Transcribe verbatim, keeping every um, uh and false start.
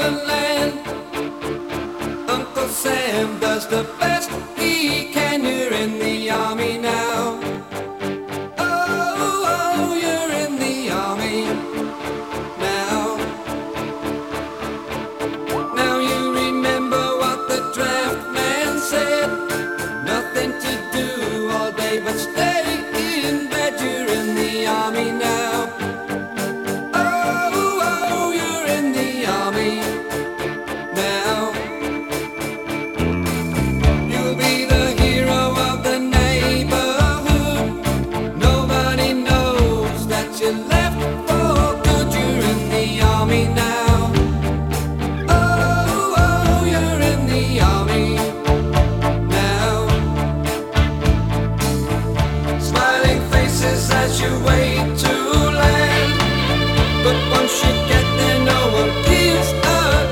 motherland. Uncle Sam does the best he can. You're in the army now. Oh, oh, you're in the army now. Now you remember what the draft man said. Nothing to do all day but stay in bed. You're in the army now. Oh, oh, you're in the army now. You'll be the hero of the neighborhood. Nobody knows that you left for good. You're in the army now. Oh, oh, you're in the army now. Smiling faces as you wait to land. But once you get there, no one gives a